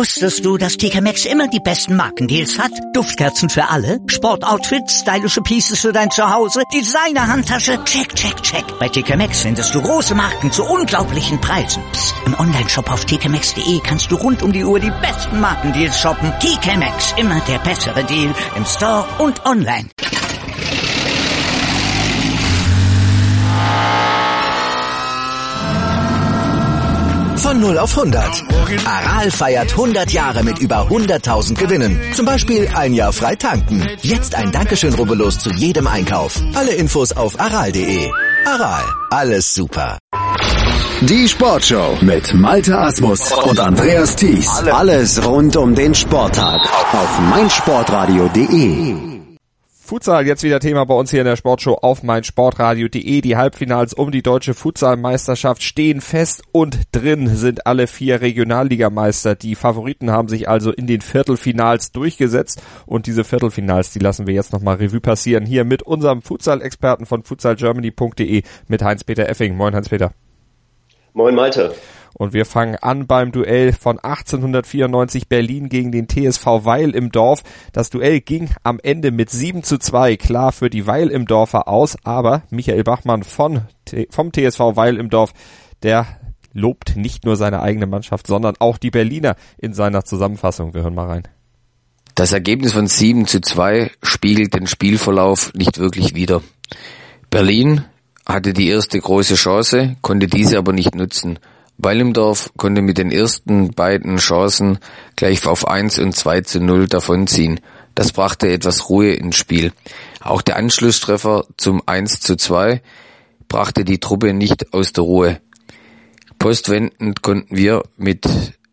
Wusstest du, dass TK Maxx immer die besten Markendeals hat? Duftkerzen für alle, Sportoutfits, stylische Pieces für dein Zuhause, Designer-Handtasche, check, check, check. Bei TK Maxx findest du große Marken zu unglaublichen Preisen. Psst. Im Onlineshop auf tkmaxx.de kannst du rund um die Uhr die besten Markendeals shoppen. TK Maxx, immer der bessere Deal im Store und online. Von 0 auf 100. Aral feiert 100 Jahre mit über 100.000 Gewinnen. Zum Beispiel ein Jahr frei tanken. Jetzt ein Dankeschön, rubbellos zu jedem Einkauf. Alle Infos auf aral.de. Aral, alles super. Die Sportshow mit Malte Asmus und Andreas Thies. Alles rund um den Sporttag auf meinsportradio.de. Futsal, jetzt wieder Thema bei uns hier in der Sportshow auf meinsportradio.de. Die Halbfinals um die deutsche Futsalmeisterschaft stehen fest und drin sind alle 4 Regionalligameister. Die Favoriten haben sich also in den Viertelfinals durchgesetzt und diese Viertelfinals, die lassen wir jetzt nochmal Revue passieren. Hier mit unserem Futsal-Experten von futsalgermany.de mit Heinz-Peter Effing. Moin Heinz-Peter. Moin Malte. Und wir fangen an beim Duell von 1894 Berlin gegen den TSV Weil im Dorf. Das Duell ging am Ende mit 7:2 klar für die Weil im Dorfer aus, aber Michael Bachmann vom TSV Weil im Dorf, der lobt nicht nur seine eigene Mannschaft, sondern auch die Berliner in seiner Zusammenfassung. Wir hören mal rein. Das Ergebnis von 7:2 spiegelt den Spielverlauf nicht wirklich wider. Berlin hatte die erste große Chance, konnte diese aber nicht nutzen. Weil im Dorf konnte mit den ersten beiden Chancen gleich auf 1 und 2:0 davonziehen. Das brachte etwas Ruhe ins Spiel. Auch der Anschlusstreffer zum 1:2 brachte die Truppe nicht aus der Ruhe. Postwendend konnten wir mit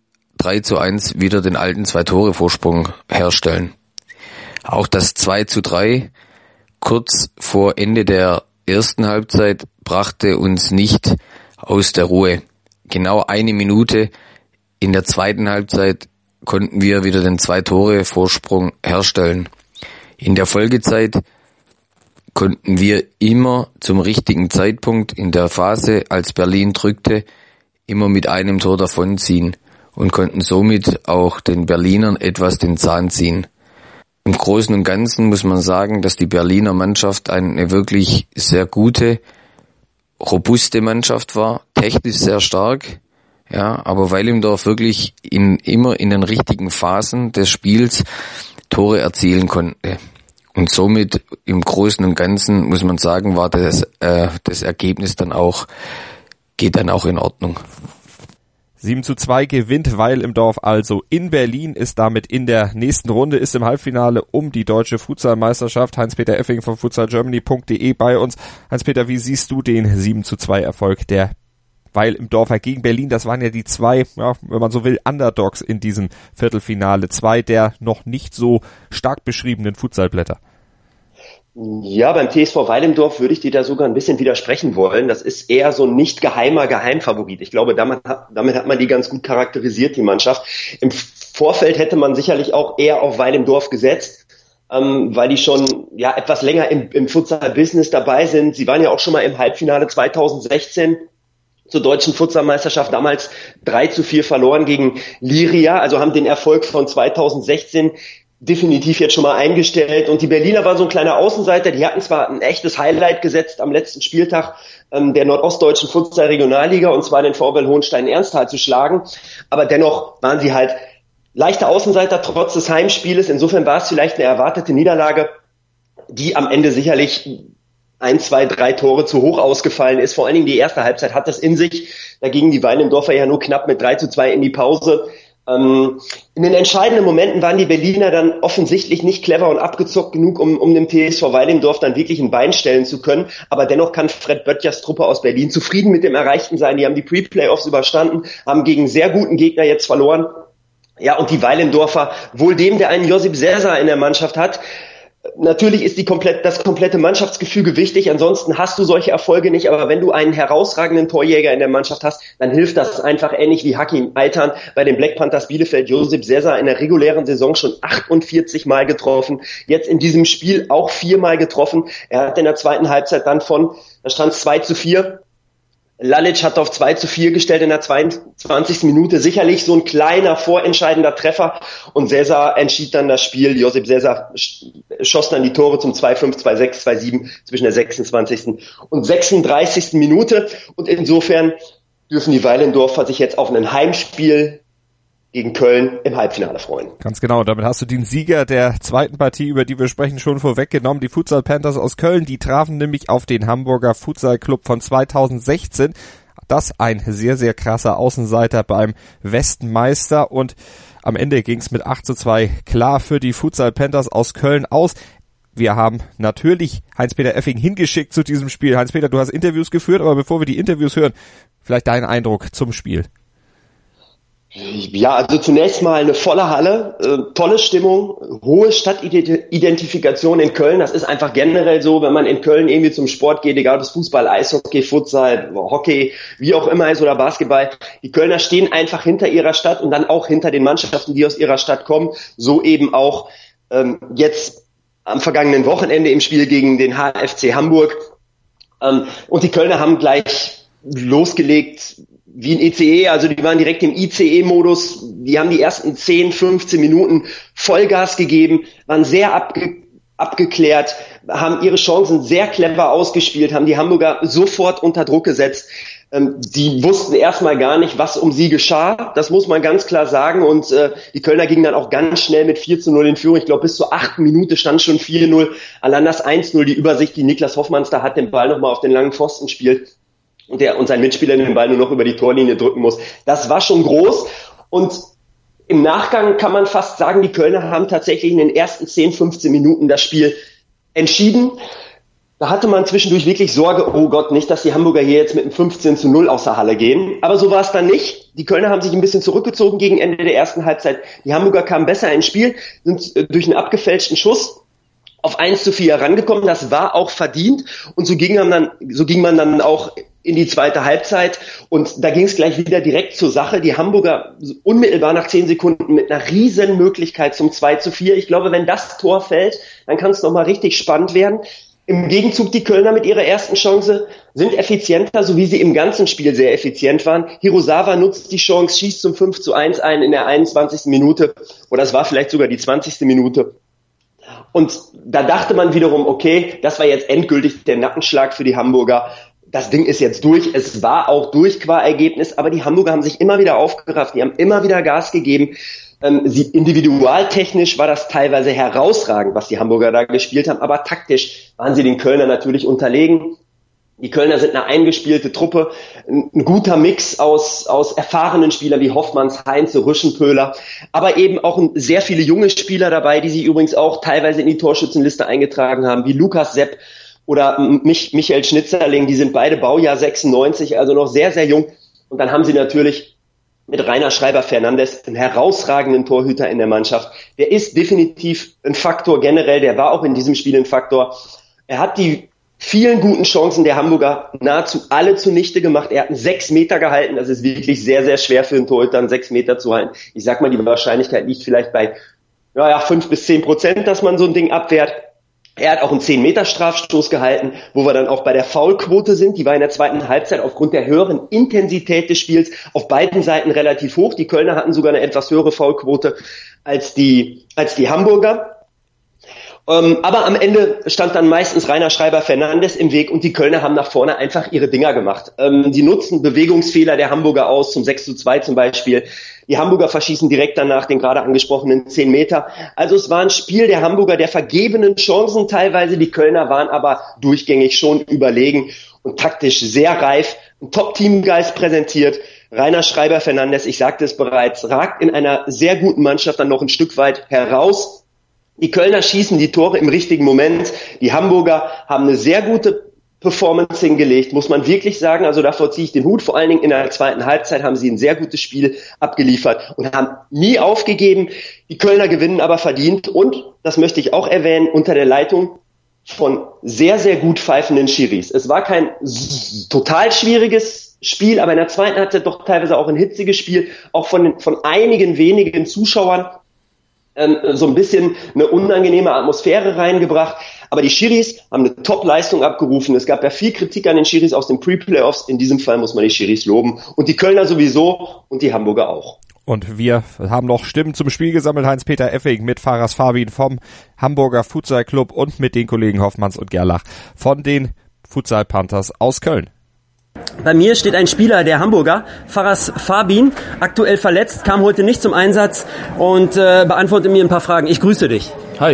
3:1 wieder den alten 2-Tore-Vorsprung herstellen. Auch das 2:3 kurz vor Ende der ersten Halbzeit brachte uns nicht aus der Ruhe. Genau 1 Minute in der zweiten Halbzeit konnten wir wieder den 2-Tore-Vorsprung herstellen. In der Folgezeit konnten wir immer zum richtigen Zeitpunkt in der Phase, als Berlin drückte, immer mit einem Tor davonziehen und konnten somit auch den Berlinern etwas den Zahn ziehen. Im Großen und Ganzen muss man sagen, dass die Berliner Mannschaft eine wirklich sehr gute, robuste Mannschaft war, technisch sehr stark, ja, aber Weil im Dorf wirklich immer in den richtigen Phasen des Spiels Tore erzielen konnte. Und somit im Großen und Ganzen muss man sagen, war das Ergebnis geht dann auch in Ordnung. 7:2 gewinnt Weil im Dorf also in Berlin, ist damit in der nächsten Runde, ist im Halbfinale um die deutsche Futsalmeisterschaft. Heinz-Peter Effing von futsalgermany.de bei uns. Heinz-Peter, wie siehst du den 7:2 Erfolg der Weil im Dorfer gegen Berlin? Das waren ja die 2, ja, wenn man so will, Underdogs in diesem Viertelfinale. 2 der noch nicht so stark beschriebenen Futsalblätter. Ja, beim TSV Weil im Dorf würde ich dir da sogar ein bisschen widersprechen wollen. Das ist eher so ein nicht geheimer Geheimfavorit. Ich glaube, damit hat man die ganz gut charakterisiert, die Mannschaft. Im Vorfeld hätte man sicherlich auch eher auf Weil im Dorf gesetzt, weil die schon ja etwas länger im Futsal-Business dabei sind. Sie waren ja auch schon mal im Halbfinale 2016 zur deutschen Futsalmeisterschaft, damals 3:4 verloren gegen Liria, also haben den Erfolg von 2016 definitiv jetzt schon mal eingestellt. Und die Berliner waren so ein kleiner Außenseiter, die hatten zwar ein echtes Highlight gesetzt am letzten Spieltag der nordostdeutschen Futsal-Regionalliga, und zwar den VfL Hohenstein-Ernsthal zu schlagen, aber dennoch waren sie halt leichte Außenseiter trotz des Heimspieles. Insofern war es vielleicht eine erwartete Niederlage, die am Ende sicherlich 1, 2, 3 Tore zu hoch ausgefallen ist. Vor allen Dingen die erste Halbzeit hat das in sich. Da gingen die Weil im Dorfer ja nur knapp mit 3:2 in die Pause. In den entscheidenden Momenten waren die Berliner dann offensichtlich nicht clever und abgezockt genug, um dem TSV Weil im Dorf dann wirklich ein Bein stellen zu können. Aber dennoch kann Fred Böttchers Truppe aus Berlin zufrieden mit dem Erreichten sein. Die haben die Pre-Playoffs überstanden, haben gegen sehr guten Gegner jetzt verloren. Ja, und die Weil im Dorfer, wohl dem, der einen Josip Sersa in der Mannschaft hat. Natürlich ist das komplette Mannschaftsgefüge wichtig, ansonsten hast du solche Erfolge nicht, aber wenn du einen herausragenden Torjäger in der Mannschaft hast, dann hilft das einfach, ähnlich wie Hakim Aytan bei den Black Panthers Bielefeld. Josip Sersa in der regulären Saison schon 48 Mal getroffen, jetzt in diesem Spiel auch 4 Mal getroffen. Er hat in der zweiten Halbzeit dann da stand es 2:4, Lalic hat auf 2:4 gestellt in der 22. Minute. Sicherlich so ein kleiner, vorentscheidender Treffer. Und Sesa entschied dann das Spiel. Josip Sesa schoss dann die Tore zum 2:5, 2:6, 2:7 zwischen der 26. und 36. Minute. Und insofern dürfen die Weilendorfer sich jetzt auf ein Heimspiel gegen Köln im Halbfinale freuen. Ganz genau, damit hast du den Sieger der zweiten Partie, über die wir sprechen, schon vorweggenommen. Die Futsal Panthers aus Köln, die trafen nämlich auf den Hamburger Futsal Club von 2016. Das ein sehr, sehr krasser Außenseiter beim Westenmeister und am Ende ging es mit 8:2 klar für die Futsal Panthers aus Köln aus. Wir haben natürlich Heinz-Peter Effing hingeschickt zu diesem Spiel. Heinz-Peter, du hast Interviews geführt, aber bevor wir die Interviews hören, vielleicht dein Eindruck zum Spiel. Ja, also zunächst mal eine volle Halle, tolle Stimmung, hohe Stadtidentifikation in Köln. Das ist einfach generell so, wenn man in Köln irgendwie zum Sport geht, egal ob es Fußball, Eishockey, Futsal, Hockey, wie auch immer ist oder Basketball. Die Kölner stehen einfach hinter ihrer Stadt und dann auch hinter den Mannschaften, die aus ihrer Stadt kommen. So eben auch jetzt am vergangenen Wochenende im Spiel gegen den HFC Hamburg. Und die Kölner haben gleich losgelegt wie ein ICE, also die waren direkt im ICE-Modus, die haben die ersten 10, 15 Minuten Vollgas gegeben, waren sehr abgeklärt, haben ihre Chancen sehr clever ausgespielt, haben die Hamburger sofort unter Druck gesetzt. Die wussten erstmal gar nicht, was um sie geschah, das muss man ganz klar sagen, und die Kölner gingen dann auch ganz schnell mit 4:0 in Führung. Ich glaube, bis zur 8. Minute stand schon 4:0, allein das 1:0, die Übersicht, die Niklas Hoffmanns da hat den Ball nochmal auf den langen Pfosten spielt und sein Mitspieler den Ball nur noch über die Torlinie drücken muss. Das war schon groß und im Nachgang kann man fast sagen, die Kölner haben tatsächlich in den ersten 10, 15 Minuten das Spiel entschieden. Da hatte man zwischendurch wirklich Sorge, oh Gott, nicht, dass die Hamburger hier jetzt mit einem 15:0 aus der Halle gehen. Aber so war es dann nicht. Die Kölner haben sich ein bisschen zurückgezogen gegen Ende der ersten Halbzeit. Die Hamburger kamen besser ins Spiel, sind durch einen abgefälschten Schuss auf 1:4 herangekommen. Das war auch verdient. Und so ging man dann auch in die zweite Halbzeit. Und da ging es gleich wieder direkt zur Sache. Die Hamburger unmittelbar nach 10 Sekunden mit einer riesen Möglichkeit zum 2:4. Ich glaube, wenn das Tor fällt, dann kann es nochmal richtig spannend werden. Im Gegenzug die Kölner mit ihrer ersten Chance sind effizienter, so wie sie im ganzen Spiel sehr effizient waren. Hirosawa nutzt die Chance, schießt zum 5:1 ein in der 21. Minute. Oder es war vielleicht sogar die 20. Minute. Und da dachte man wiederum, okay, das war jetzt endgültig der Nackenschlag für die Hamburger. Das Ding ist jetzt durch. Es war auch durch qua Ergebnis, aber die Hamburger haben sich immer wieder aufgerafft, die haben immer wieder Gas gegeben. Individualtechnisch war das teilweise herausragend, was die Hamburger da gespielt haben, aber taktisch waren sie den Kölnern natürlich unterlegen. Die Kölner sind eine eingespielte Truppe, ein guter Mix aus erfahrenen Spielern wie Hoffmanns, Heinze, Rüschenpöhler, aber eben auch sehr viele junge Spieler dabei, die sich übrigens auch teilweise in die Torschützenliste eingetragen haben, wie Lukas Sepp oder Michael Schnitzerling, die sind beide Baujahr 96, also noch sehr, sehr jung. Und dann haben sie natürlich mit Rainer Schreiber-Fernandes einen herausragenden Torhüter in der Mannschaft. Der ist definitiv ein Faktor generell, der war auch in diesem Spiel ein Faktor. Er hat die vielen guten Chancen der Hamburger nahezu alle zunichte gemacht. Er hat einen 6 Meter gehalten, das ist wirklich sehr, sehr schwer für einen Torhüter, einen 6 Meter zu halten. Ich sag mal, die Wahrscheinlichkeit liegt vielleicht bei 5-10%, dass man so ein Ding abwehrt. Er hat auch einen 10-Meter-Strafstoß gehalten, wo wir dann auch bei der Foulquote sind. Die war in der zweiten Halbzeit aufgrund der höheren Intensität des Spiels auf beiden Seiten relativ hoch. Die Kölner hatten sogar eine etwas höhere Foulquote als die Hamburger. Aber am Ende stand dann meistens Rainer Schreiber-Fernandes im Weg und die Kölner haben nach vorne einfach ihre Dinger gemacht. Sie nutzen Bewegungsfehler der Hamburger aus, zum 6:2 zum Beispiel. Die Hamburger verschießen direkt danach den gerade angesprochenen 10 Meter. Also es war ein Spiel der Hamburger der vergebenen Chancen teilweise. Die Kölner waren aber durchgängig schon überlegen und taktisch sehr reif. Ein Top-Teamgeist präsentiert. Rainer Schreiber-Fernandes, ich sagte es bereits, ragt in einer sehr guten Mannschaft dann noch ein Stück weit heraus. Die Kölner schießen die Tore im richtigen Moment. Die Hamburger haben eine sehr gute Performance hingelegt, muss man wirklich sagen. Also davor ziehe ich den Hut. Vor allen Dingen in der zweiten Halbzeit haben sie ein sehr gutes Spiel abgeliefert und haben nie aufgegeben. Die Kölner gewinnen aber verdient und, das möchte ich auch erwähnen, unter der Leitung von sehr, sehr gut pfeifenden Schiris. Es war kein total schwieriges Spiel, aber in der zweiten Halbzeit doch teilweise auch ein hitziges Spiel, auch von einigen wenigen Zuschauern. so ein bisschen eine unangenehme Atmosphäre reingebracht. Aber die Schiris haben eine Top-Leistung abgerufen. Es gab ja viel Kritik an den Schiris aus den Pre-Playoffs. In diesem Fall muss man die Schiris loben. Und die Kölner sowieso und die Hamburger auch. Und wir haben noch Stimmen zum Spiel gesammelt. Heinz-Peter Effing mit Faras Fabin vom Hamburger Futsal Club und mit den Kollegen Hoffmanns und Gerlach von den Futsal Panthers aus Köln. Bei mir steht ein Spieler der Hamburger, Faras Fabin, aktuell verletzt, kam heute nicht zum Einsatz und beantwortet mir ein paar Fragen. Ich grüße dich. Hi.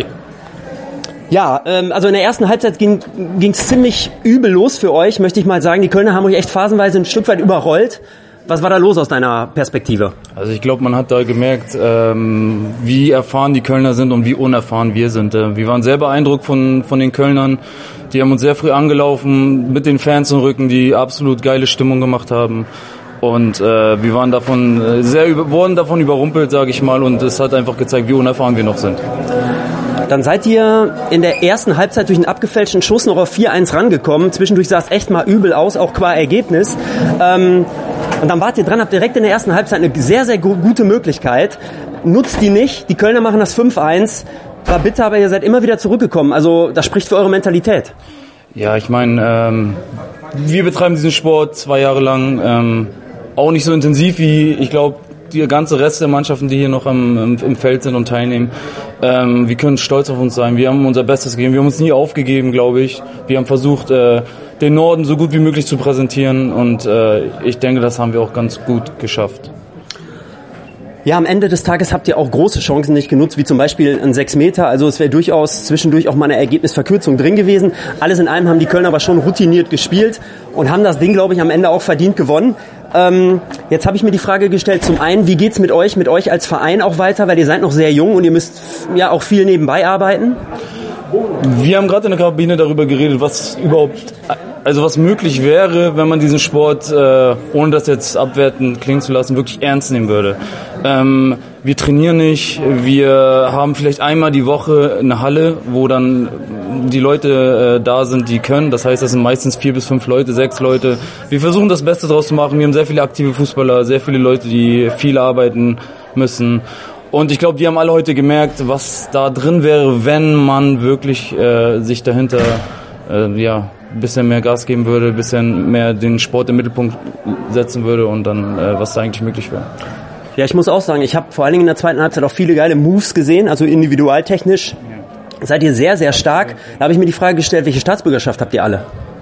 Ja, also in der ersten Halbzeit ging es ziemlich übel los für euch, möchte ich mal sagen. Die Kölner haben euch echt phasenweise ein Stück weit überrollt. Was war da los aus deiner Perspektive? Also ich glaube, man hat da gemerkt, wie erfahren die Kölner sind und wie unerfahren wir sind. Wir waren sehr beeindruckt von den Kölnern. Die haben uns sehr früh angelaufen, mit den Fans im Rücken, die absolut geile Stimmung gemacht haben. Und wir waren wurden davon überrumpelt, sage ich mal. Und es hat einfach gezeigt, wie unerfahren wir noch sind. Dann seid ihr in der ersten Halbzeit durch einen abgefälschten Schuss noch auf 4-1 rangekommen. Zwischendurch sah es echt mal übel aus, auch qua Ergebnis. Und dann wart ihr dran, habt direkt in der ersten Halbzeit eine sehr, sehr gute Möglichkeit. Nutzt die nicht. Die Kölner machen das 5-1. War bitter, aber ihr seid immer wieder zurückgekommen. Also das spricht für eure Mentalität. Ja, ich meine, wir betreiben diesen Sport 2 Jahre lang. Auch nicht so intensiv wie, ich glaube, der ganze Rest der Mannschaften, die hier noch im Feld sind und teilnehmen. Wir können stolz auf uns sein. Wir haben unser Bestes gegeben. Wir haben uns nie aufgegeben, glaube ich. Wir haben versucht, den Norden so gut wie möglich zu präsentieren. Und ich denke, das haben wir auch ganz gut geschafft. Ja, am Ende des Tages habt ihr auch große Chancen nicht genutzt, wie zum Beispiel ein 6 Meter. Also es wäre durchaus zwischendurch auch mal eine Ergebnisverkürzung drin gewesen. Alles in allem haben die Kölner aber schon routiniert gespielt und haben das Ding, glaube ich, am Ende auch verdient gewonnen. Jetzt habe ich mir die Frage gestellt, zum einen, wie geht's mit euch als Verein auch weiter, weil ihr seid noch sehr jung und ihr müsst ja auch viel nebenbei arbeiten? Wir haben gerade in der Kabine darüber geredet, was möglich wäre, wenn man diesen Sport, ohne das jetzt abwertend klingen zu lassen, wirklich ernst nehmen würde. Wir trainieren nicht, wir haben vielleicht einmal die Woche eine Halle, wo dann die Leute da sind, die können. Das heißt, das sind meistens 4 bis 5 Leute, 6 Leute. Wir versuchen das Beste draus zu machen. Wir haben sehr viele aktive Fußballer, sehr viele Leute, die viel arbeiten müssen. Und ich glaube, die haben alle heute gemerkt, was da drin wäre, wenn man wirklich sich dahinter ein bisschen mehr Gas geben würde, ein bisschen mehr den Sport im Mittelpunkt setzen würde und dann was da eigentlich möglich wäre. Ja, ich muss auch sagen, ich habe vor allen Dingen in der zweiten Halbzeit auch viele geile Moves gesehen, also individualtechnisch seid ihr sehr, sehr stark. Da habe ich mir die Frage gestellt, welche Staatsbürgerschaft habt ihr alle?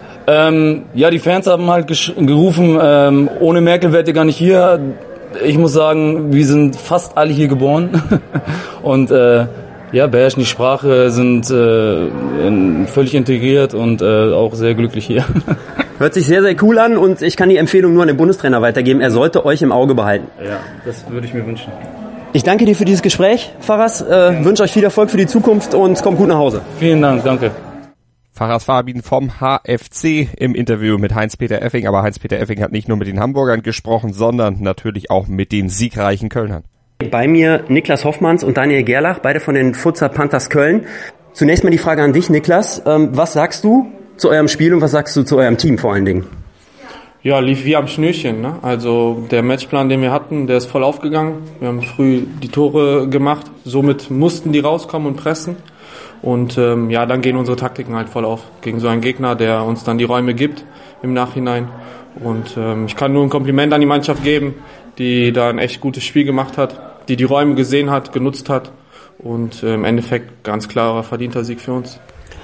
Die Fans haben halt gerufen, ohne Merkel wärt ihr gar nicht hier. Ich muss sagen, wir sind fast alle hier geboren und beherrschen die Sprache, sind völlig integriert und auch sehr glücklich hier. Hört sich sehr, sehr cool an und ich kann die Empfehlung nur an den Bundestrainer weitergeben. Er sollte euch im Auge behalten. Ja, das würde ich mir wünschen. Ich danke dir für dieses Gespräch, Faras. Wünsche euch viel Erfolg für die Zukunft und kommt gut nach Hause. Vielen Dank, danke. Faras Fabin vom HFC im Interview mit Heinz-Peter Effing. Aber Heinz-Peter Effing hat nicht nur mit den Hamburgern gesprochen, sondern natürlich auch mit den siegreichen Kölnern. Bei mir Niklas Hoffmanns und Daniel Gerlach, beide von den Futsal Panthers Köln. Zunächst mal die Frage an dich, Niklas. Was sagst du zu eurem Spiel und was sagst du zu eurem Team vor allen Dingen? Ja, lief wie am Schnürchen, ne? Also der Matchplan, den wir hatten, der ist voll aufgegangen. Wir haben früh die Tore gemacht, somit mussten die rauskommen und pressen. Und dann gehen unsere Taktiken halt voll auf gegen so einen Gegner, der uns dann die Räume gibt im Nachhinein. Und ich kann nur ein Kompliment an die Mannschaft geben, die da ein echt gutes Spiel gemacht hat, die Räume gesehen hat, genutzt hat und im Endeffekt ganz klarer verdienter Sieg für uns.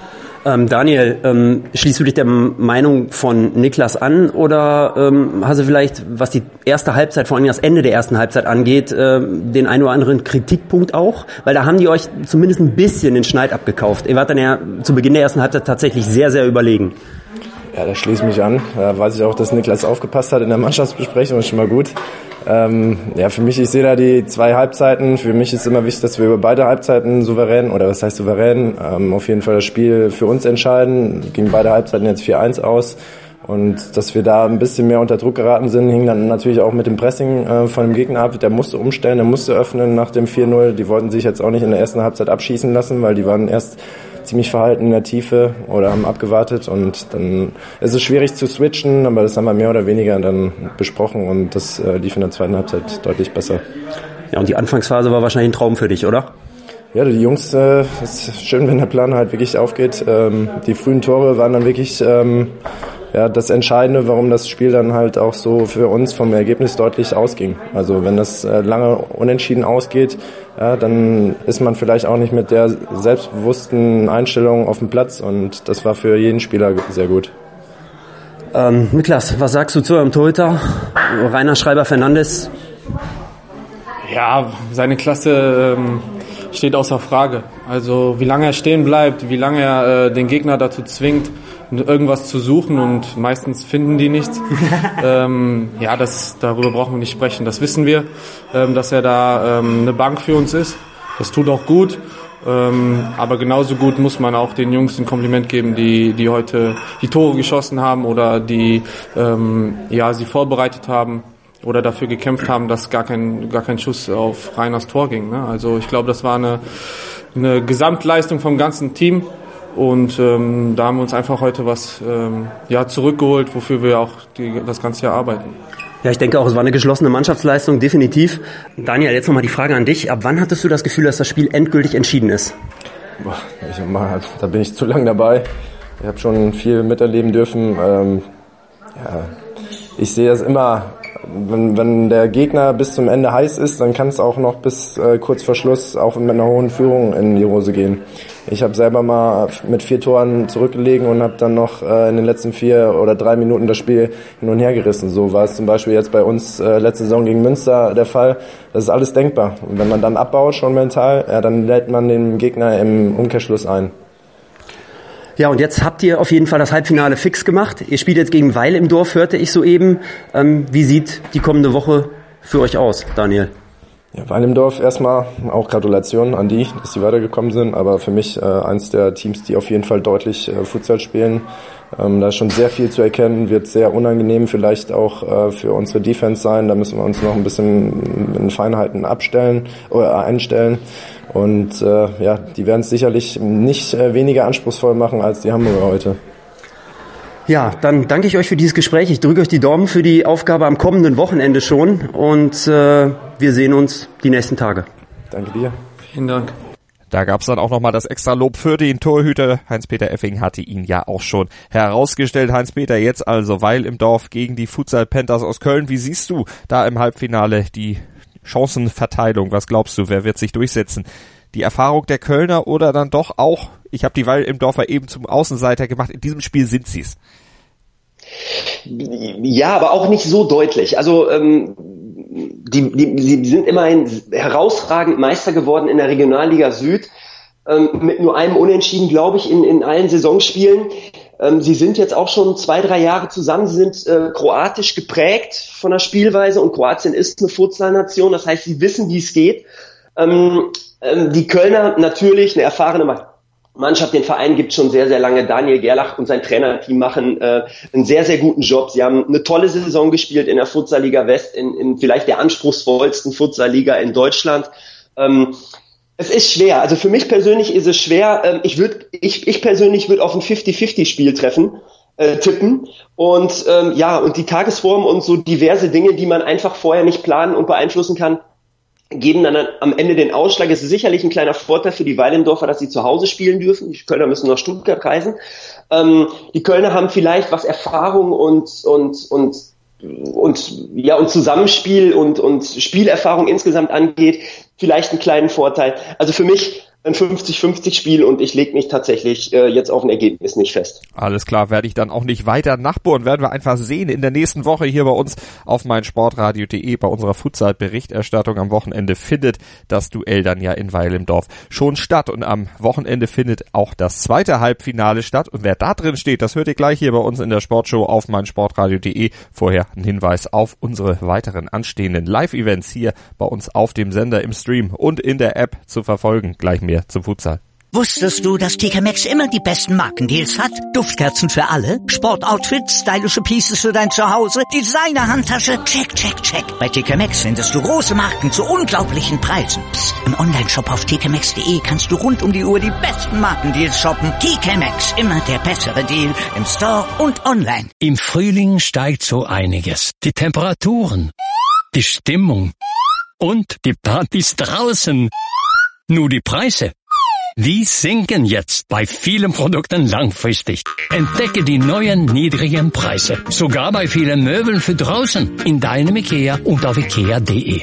Daniel, schließt du dich der Meinung von Niklas an oder hast du vielleicht, was die erste Halbzeit, vor allem das Ende der ersten Halbzeit angeht, den einen oder anderen Kritikpunkt auch? Weil da haben die euch zumindest ein bisschen den Schneid abgekauft. Ihr wart dann ja zu Beginn der ersten Halbzeit tatsächlich sehr, sehr überlegen. Ja, da schließe ich mich an. Da weiß ich auch, dass Niklas aufgepasst hat in der Mannschaftsbesprechung, das ist schon mal gut. Für mich, ich sehe da die 2 Halbzeiten. Für mich ist immer wichtig, dass wir über beide Halbzeiten souverän, oder was heißt souverän, auf jeden Fall das Spiel für uns entscheiden. Gingen beide Halbzeiten jetzt 4-1 aus. Und dass wir da ein bisschen mehr unter Druck geraten sind, hing dann natürlich auch mit dem Pressing von dem Gegner ab. Der musste umstellen, der musste öffnen nach dem 4-0. Die wollten sich jetzt auch nicht in der ersten Halbzeit abschießen lassen, weil die waren erst ziemlich verhalten in der Tiefe oder haben abgewartet und dann ist es schwierig zu switchen, aber das haben wir mehr oder weniger dann besprochen und das lief in der zweiten Halbzeit deutlich besser. Ja, und die Anfangsphase war wahrscheinlich ein Traum für dich, oder? Ja, die Jungs, ist schön, wenn der Plan halt wirklich aufgeht. Die frühen Tore waren dann wirklich das Entscheidende, warum das Spiel dann halt auch so für uns vom Ergebnis deutlich ausging. Also wenn das lange unentschieden ausgeht, dann ist man vielleicht auch nicht mit der selbstbewussten Einstellung auf dem Platz und das war für jeden Spieler sehr gut. Niklas, was sagst du zu eurem Torhüter? Rainer Schreiber-Fernandes? Ja, seine Klasse steht außer Frage. Also wie lange er stehen bleibt, wie lange er den Gegner dazu zwingt, irgendwas zu suchen und meistens finden die nichts. Darüber brauchen wir nicht sprechen. Das wissen wir, dass er da eine Bank für uns ist. Das tut auch gut. Aber genauso gut muss man auch den Jungs ein Kompliment geben, die heute die Tore geschossen haben oder die sie vorbereitet haben oder dafür gekämpft haben, dass gar kein Schuss auf Rainers Tor ging. Ne? Also ich glaube, das war eine Gesamtleistung vom ganzen Team. Und da haben wir uns einfach heute was zurückgeholt, wofür wir auch das ganze Jahr arbeiten. Ja, ich denke auch, es war eine geschlossene Mannschaftsleistung, definitiv. Daniel, jetzt nochmal die Frage an dich. Ab wann hattest du das Gefühl, dass das Spiel endgültig entschieden ist? Da bin ich zu lang dabei. Ich habe schon viel miterleben dürfen. Ich sehe das immer, wenn der Gegner bis zum Ende heiß ist, dann kann es auch noch bis kurz vor Schluss auch mit einer hohen Führung in die Hose gehen. Ich habe selber mal mit 4 Toren zurückgelegen und habe dann noch in den letzten 4 oder 3 Minuten das Spiel hin und her gerissen. So war es zum Beispiel jetzt bei uns letzte Saison gegen Münster der Fall. Das ist alles denkbar. Und wenn man dann abbaut, schon mental, dann lädt man den Gegner im Umkehrschluss ein. Ja, und jetzt habt ihr auf jeden Fall das Halbfinale fix gemacht. Ihr spielt jetzt gegen Weil im Dorf, hörte ich soeben. Wie sieht die kommende Woche für euch aus, Daniel? Ja, Weil im Dorf erstmal auch Gratulation an die, dass sie weitergekommen sind. Aber für mich eins der Teams, die auf jeden Fall deutlich Futsal spielen. Da ist schon sehr viel zu erkennen, wird sehr unangenehm vielleicht auch für unsere Defense sein. Da müssen wir uns noch ein bisschen in Feinheiten einstellen. Und die werden es sicherlich nicht weniger anspruchsvoll machen als die Hamburger heute. Ja, dann danke ich euch für dieses Gespräch. Ich drücke euch die Daumen für die Aufgabe am kommenden Wochenende schon. Und wir sehen uns die nächsten Tage. Danke dir. Vielen Dank. Da gab's dann auch nochmal das extra Lob für den Torhüter. Heinz-Peter Effing hatte ihn ja auch schon herausgestellt. Heinz-Peter, jetzt also Weil im Dorf gegen die Futsal Panthers aus Köln. Wie siehst du da im Halbfinale die Chancenverteilung? Was glaubst du, wer wird sich durchsetzen? Die Erfahrung der Kölner oder dann doch auch, ich habe die Weil im Dorfer eben zum Außenseiter gemacht, in diesem Spiel sind sie's. Ja, aber auch nicht so deutlich. Also die sind immerhin herausragend Meister geworden in der Regionalliga Süd, mit nur einem Unentschieden, glaube ich, in allen Saisonspielen. Sie sind jetzt auch schon 2-3 Jahre zusammen. Sie sind kroatisch geprägt von der Spielweise und Kroatien ist eine Futsal-Nation. Das heißt, sie wissen, wie es geht. Die Kölner natürlich eine erfahrene Mannschaft, den Verein gibt schon sehr, sehr lange. Daniel Gerlach und sein Trainerteam machen einen sehr, sehr guten Job. Sie haben eine tolle Saison gespielt in der Futsal-Liga West, in vielleicht der anspruchsvollsten Futsal-Liga in Deutschland. Es ist schwer. Also für mich persönlich ist es schwer. Ich persönlich würde auf ein 50-50-Spiel tippen. Und und die Tagesform und so diverse Dinge, die man einfach vorher nicht planen und beeinflussen kann, geben dann am Ende den Ausschlag. Es ist sicherlich ein kleiner Vorteil für die Weilendorfer, dass sie zu Hause spielen dürfen. Die Kölner müssen nach Stuttgart reisen. Die Kölner haben vielleicht, was Erfahrung und Zusammenspiel und Spielerfahrung insgesamt angeht, vielleicht einen kleinen Vorteil. Also für mich ein 50-50-Spiel und ich lege mich tatsächlich jetzt auf ein Ergebnis nicht fest. Alles klar, werde ich dann auch nicht weiter nachbohren, werden wir einfach sehen in der nächsten Woche hier bei uns auf meinsportradio.de bei unserer Futsal-Berichterstattung. Am Wochenende findet das Duell dann ja in Weil im Dorf schon statt und am Wochenende findet auch das zweite Halbfinale statt und wer da drin steht, das hört ihr gleich hier bei uns in der Sportshow auf meinsportradio.de. Vorher ein Hinweis auf unsere weiteren anstehenden Live-Events hier bei uns auf dem Sender im Stream und in der App zu verfolgen. Gleich mehr zum Futsal. Wusstest du, dass TK Maxx immer die besten Markendeals hat? Duftkerzen für alle, Sportoutfits, stylische Pieces für dein Zuhause, Designer-Handtasche, check, check, check. Bei TK Maxx findest du große Marken zu unglaublichen Preisen. Psst. Im Onlineshop auf tkmaxx.de kannst du rund um die Uhr die besten Markendeals shoppen. TK Maxx, immer der bessere Deal im Store und online. Im Frühling steigt so einiges. Die Temperaturen, die Stimmung und die Partys draußen. Nur die Preise, die sinken jetzt bei vielen Produkten langfristig. Entdecke die neuen niedrigen Preise, sogar bei vielen Möbeln für draußen, in deinem IKEA und auf ikea.de.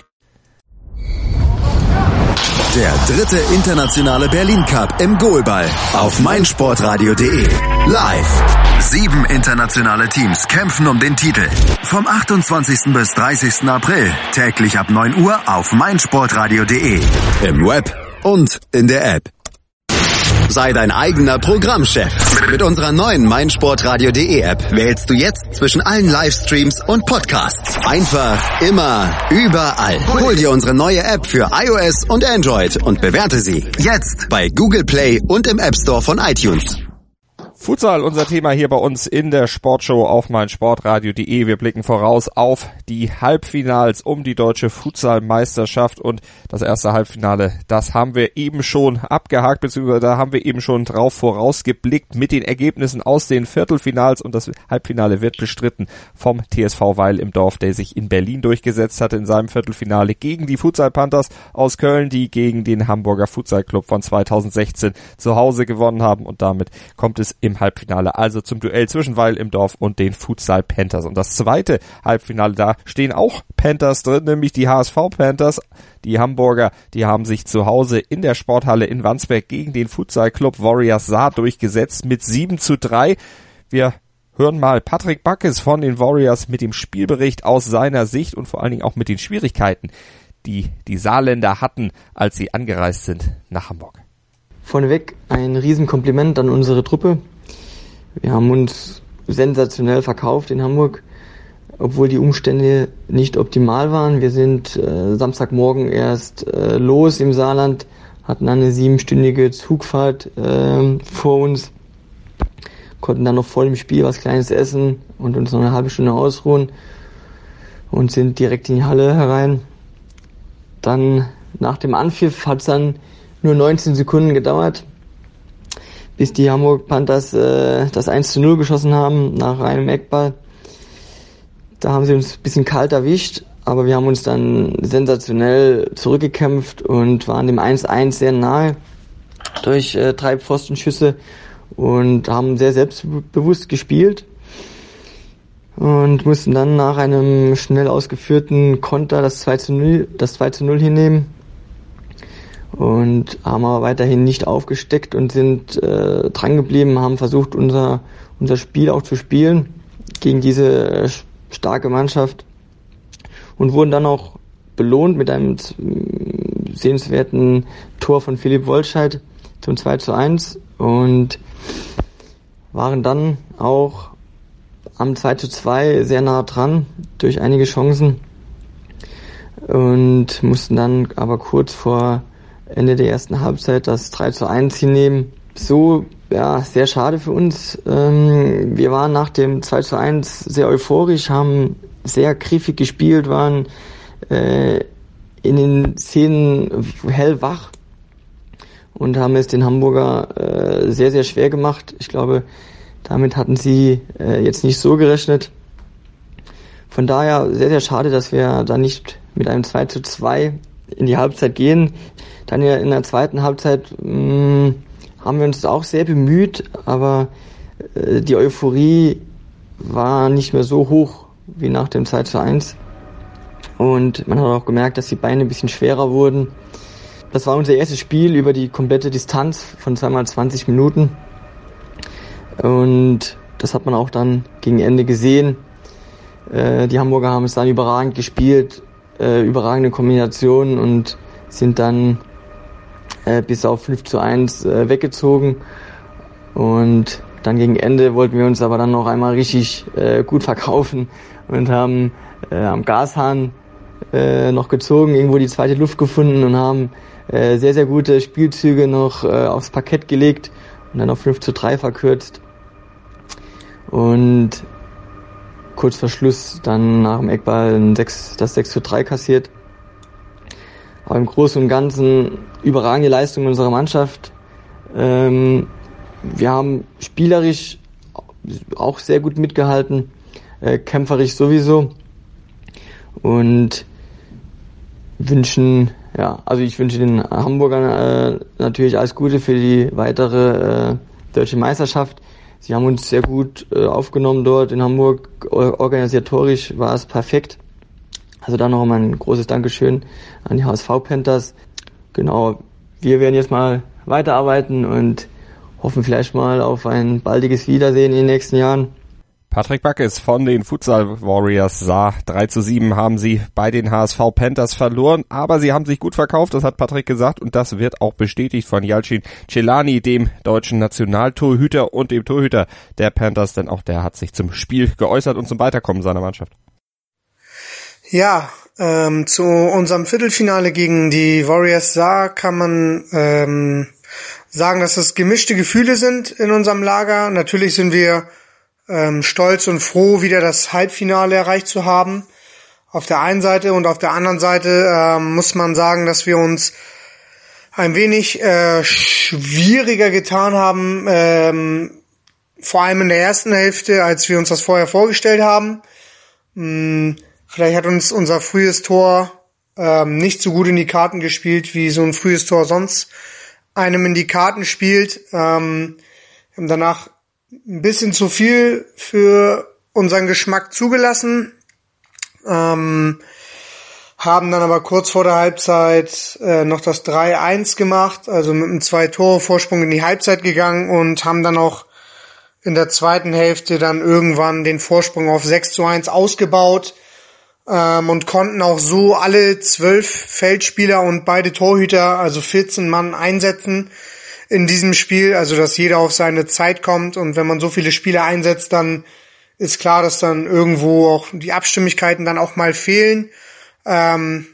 Der 3. internationale Berlin Cup im Goalball auf meinsportradio.de. Live. 7 internationale Teams kämpfen um den Titel. Vom 28. bis 30. April. Täglich ab 9 Uhr auf meinsportradio.de. Im Web und in der App. Sei dein eigener Programmchef. Mit unserer neuen meinsportradio.de App wählst du jetzt zwischen allen Livestreams und Podcasts. Einfach, immer, überall. Hol dir unsere neue App für iOS und Android und bewerte sie jetzt bei Google Play und im App Store von iTunes. Futsal, unser Thema hier bei uns in der Sportshow auf meinsportradio.de. Wir blicken voraus auf die Halbfinals um die deutsche Futsalmeisterschaft und das erste Halbfinale, das haben wir eben schon abgehakt, beziehungsweise da haben wir eben schon drauf vorausgeblickt mit den Ergebnissen aus den Viertelfinals und das Halbfinale wird bestritten vom TSV Weil im Dorf, der sich in Berlin durchgesetzt hat in seinem Viertelfinale gegen die Futsal Panthers aus Köln, die gegen den Hamburger Futsal Club von 2016 zu Hause gewonnen haben und damit kommt es im Halbfinale, also zum Duell zwischen Weil im Dorf und den Futsal Panthers. Und das zweite Halbfinale, da stehen auch Panthers drin, nämlich die HSV Panthers. Die Hamburger, die haben sich zu Hause in der Sporthalle in Wandsbek gegen den Futsal Club Warriors Saar durchgesetzt mit 7:3. Wir hören mal Patrick Backes von den Warriors mit dem Spielbericht aus seiner Sicht und vor allen Dingen auch mit den Schwierigkeiten, die die Saarländer hatten, als sie angereist sind nach Hamburg. Vorneweg ein Riesenkompliment an unsere Truppe. Wir haben uns sensationell verkauft in Hamburg, obwohl die Umstände nicht optimal waren. Wir sind Samstagmorgen erst los im Saarland, hatten eine 7-stündige Zugfahrt vor uns, konnten dann noch voll im Spiel was Kleines essen und uns noch eine halbe Stunde ausruhen und sind direkt in die Halle herein. Dann nach dem Anpfiff hat es dann nur 19 Sekunden gedauert, bis die Hamburg Panthers das 1:0 geschossen haben nach einem Eckball. Da haben sie uns ein bisschen kalt erwischt, aber wir haben uns dann sensationell zurückgekämpft und waren dem 1:1 sehr nahe durch 3 Pfostenschüsse und haben sehr selbstbewusst gespielt und mussten dann nach einem schnell ausgeführten Konter das 2:0 hinnehmen. Und haben aber weiterhin nicht aufgesteckt und sind dran geblieben, haben versucht, unser Spiel auch zu spielen gegen diese starke Mannschaft und wurden dann auch belohnt mit einem sehenswerten Tor von Philipp Wollscheid zum 2:1 und waren dann auch am 2:2 sehr nah dran durch einige Chancen und mussten dann aber kurz vor Ende der ersten Halbzeit das 3:1 hinnehmen. So, ja, sehr schade für uns. Wir waren nach dem 2:1 sehr euphorisch, haben sehr griffig gespielt, waren in den Szenen hellwach und haben es den Hamburger sehr, sehr schwer gemacht. Ich glaube, damit hatten sie jetzt nicht so gerechnet. Von daher sehr, sehr schade, dass wir da nicht mit einem 2:2 in die Halbzeit gehen. Dann ja in der zweiten Halbzeit haben wir uns auch sehr bemüht, aber die Euphorie war nicht mehr so hoch wie nach dem 2:1. Und man hat auch gemerkt, dass die Beine ein bisschen schwerer wurden. Das war unser erstes Spiel über die komplette Distanz von 2x20 Minuten. Und das hat man auch dann gegen Ende gesehen. Die Hamburger haben es dann überragend gespielt, überragende Kombinationen und sind dann bis auf 5:1 weggezogen. Und dann gegen Ende wollten wir uns aber dann noch einmal richtig gut verkaufen und haben am Gashahn noch gezogen, irgendwo die zweite Luft gefunden und haben sehr, sehr gute Spielzüge noch aufs Parkett gelegt und dann auf 5:3 verkürzt. Und kurz vor Schluss dann nach dem Eckball das 6:3 kassiert. Aber im Großen und Ganzen überragende Leistung unserer Mannschaft. Wir haben spielerisch auch sehr gut mitgehalten, kämpferisch sowieso und wünschen Ja, also ich wünsche den Hamburgern natürlich alles Gute für die weitere deutsche Meisterschaft. Sie haben uns sehr gut aufgenommen dort in Hamburg. Organisatorisch war es perfekt. Also da noch einmal ein großes Dankeschön an die HSV Panthers. Genau, wir werden jetzt mal weiterarbeiten und hoffen vielleicht mal auf ein baldiges Wiedersehen in den nächsten Jahren. Patrick Backes von den Futsal Warriors sah 3:7 haben sie bei den HSV Panthers verloren, aber sie haben sich gut verkauft, das hat Patrick gesagt und das wird auch bestätigt von Yalcin Celani, dem deutschen Nationaltorhüter und dem Torhüter der Panthers, denn auch der hat sich zum Spiel geäußert und zum Weiterkommen seiner Mannschaft. Ja, zu unserem Viertelfinale gegen die Warriors Saar kann man sagen, dass es gemischte Gefühle sind in unserem Lager. Natürlich sind wir stolz und froh, wieder das Halbfinale erreicht zu haben. Auf der einen Seite und auf der anderen Seite muss man sagen, dass wir uns ein wenig schwieriger getan haben, vor allem in der ersten Hälfte, als wir uns das vorher vorgestellt haben. Vielleicht hat uns unser frühes Tor nicht so gut in die Karten gespielt, wie so ein frühes Tor sonst einem in die Karten spielt. Wir haben danach ein bisschen zu viel für unseren Geschmack zugelassen, haben dann aber kurz vor der Halbzeit noch das 3-1 gemacht, also mit einem 2-Tore-Vorsprung in die Halbzeit gegangen und haben dann auch in der zweiten Hälfte dann irgendwann den Vorsprung auf 6:1 ausgebaut und konnten auch so alle 12 Feldspieler und beide Torhüter, also 14 Mann, einsetzen in diesem Spiel, also dass jeder auf seine Zeit kommt, und wenn man so viele Spieler einsetzt, dann ist klar, dass dann irgendwo auch die Abstimmigkeiten dann auch mal fehlen. Am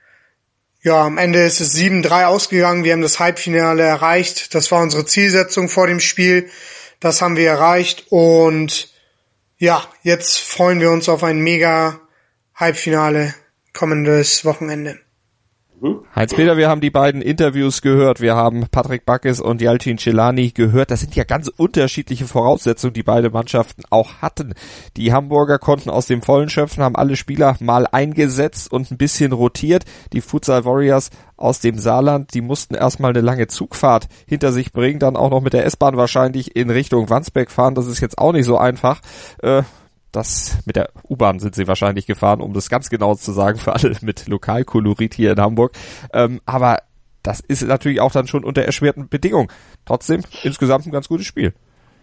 Ende ist es 7-3 ausgegangen, wir haben das Halbfinale erreicht, das war unsere Zielsetzung vor dem Spiel, das haben wir erreicht und ja, jetzt freuen wir uns auf ein mega Halbfinale kommendes Wochenende. Heinz-Peter, wir haben die beiden Interviews gehört, wir haben Patrick Backes und Yalcin Celani gehört. Das sind ja ganz unterschiedliche Voraussetzungen, die beide Mannschaften auch hatten. Die Hamburger konnten aus dem Vollen schöpfen, haben alle Spieler mal eingesetzt und ein bisschen rotiert. Die Futsal Warriors aus dem Saarland, die mussten erstmal eine lange Zugfahrt hinter sich bringen, dann auch noch mit der S-Bahn wahrscheinlich in Richtung Wandsbek fahren. Das ist jetzt auch nicht so einfach. Das mit der U-Bahn sind sie wahrscheinlich gefahren, um das ganz genau zu sagen, für alle mit Lokalkolorit hier in Hamburg. Aber das ist natürlich auch dann schon unter erschwerten Bedingungen. Trotzdem insgesamt ein ganz gutes Spiel.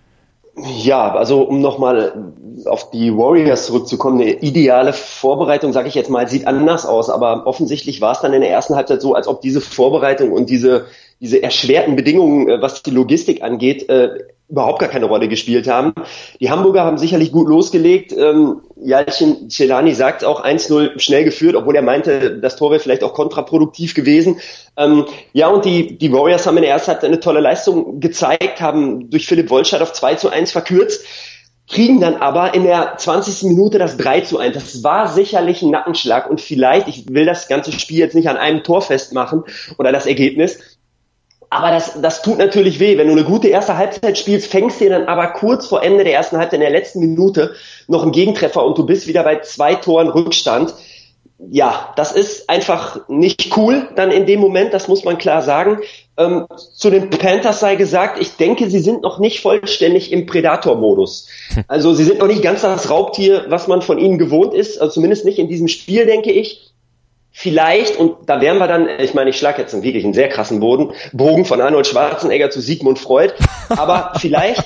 Ja, also um nochmal auf die Warriors zurückzukommen, eine ideale Vorbereitung, sage ich jetzt mal, sieht anders aus, aber offensichtlich war es dann in der ersten Halbzeit so, als ob diese Vorbereitung und diese erschwerten Bedingungen, was die Logistik angeht, überhaupt gar keine Rolle gespielt haben. Die Hamburger haben sicherlich gut losgelegt. Yalcin Celani sagt auch 1-0 schnell geführt, obwohl er meinte, das Tor wäre vielleicht auch kontraproduktiv gewesen. Und die Warriors haben in der ersten Halbzeit eine tolle Leistung gezeigt, haben durch Philipp Wollscheid auf 2:1 verkürzt, kriegen dann aber in der 20. Minute das 3:1. Das war sicherlich ein Nackenschlag und vielleicht, ich will das ganze Spiel jetzt nicht an einem Tor festmachen oder das Ergebnis, aber das tut natürlich weh. Wenn du eine gute erste Halbzeit spielst, fängst dir dann aber kurz vor Ende der ersten Halbzeit in der letzten Minute noch einen Gegentreffer und du bist wieder bei 2 Toren Rückstand. Ja, das ist einfach nicht cool dann in dem Moment, das muss man klar sagen. Zu den Panthers sei gesagt, ich denke, sie sind noch nicht vollständig im Predator-Modus. Also sie sind noch nicht ganz das Raubtier, was man von ihnen gewohnt ist, also zumindest nicht in diesem Spiel, denke ich. Vielleicht, und da wären wir dann, ich meine, ich schlage jetzt wirklich einen sehr krassen Bogen von Arnold Schwarzenegger zu Sigmund Freud, aber vielleicht